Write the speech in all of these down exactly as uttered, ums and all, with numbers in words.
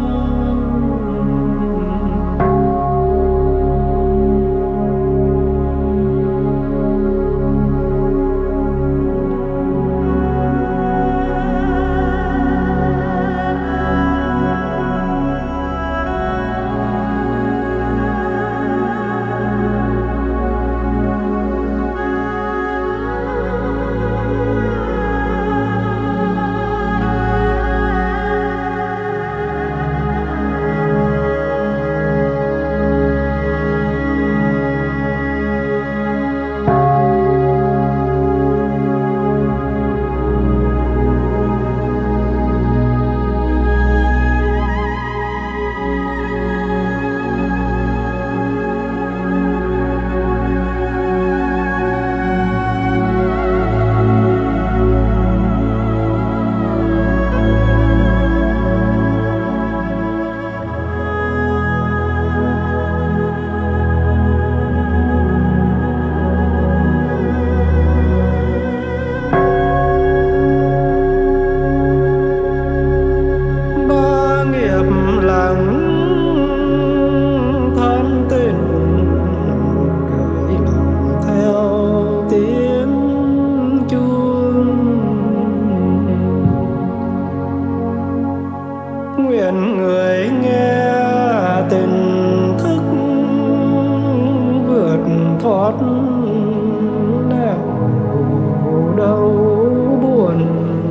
nguyện người nghe tình thức vượt thoát nẻo đau buồn.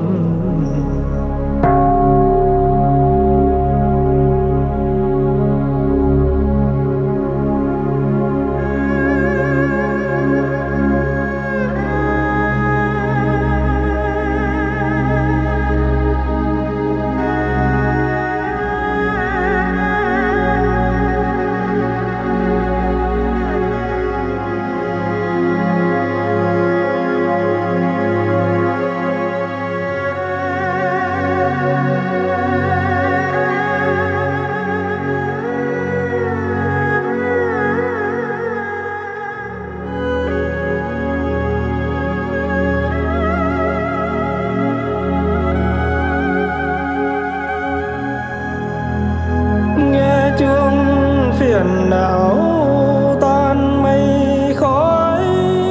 Phiền não tan mây khói,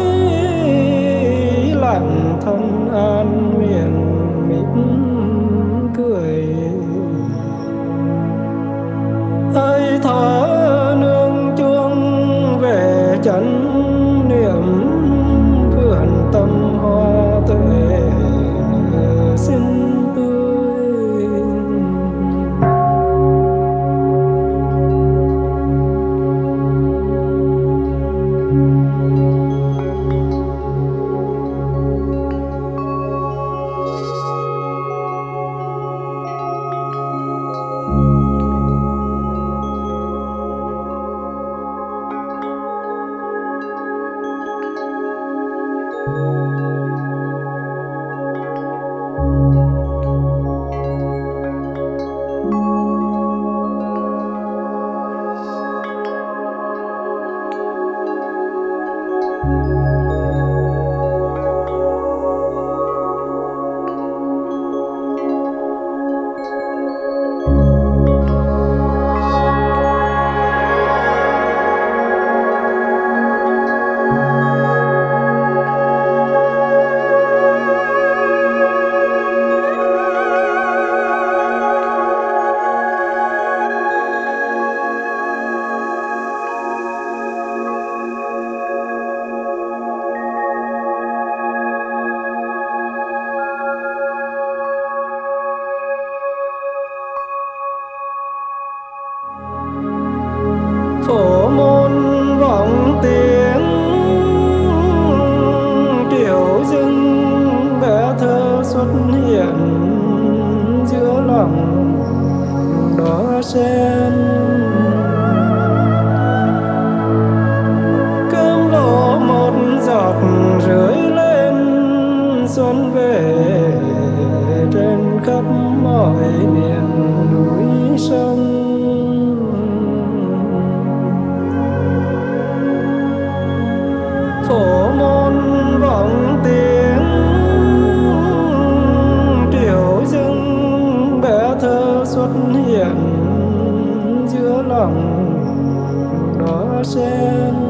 lặng thân an miền mỉm cười. Hơi thở nương chuông về chánh niệm, vườn tâm hoa tuệ xin tươi. Phổ môn vọng tiếng triều dưng, bé thơ xuất hiện giữa lòng đóa sen. Cơm lộ một giọt rưới lên xuân về trên khắp mọi miền núi sông. Phổ môn vọng tiếng triều dưng, bé thơ xuất hiện lòng đỏ sen.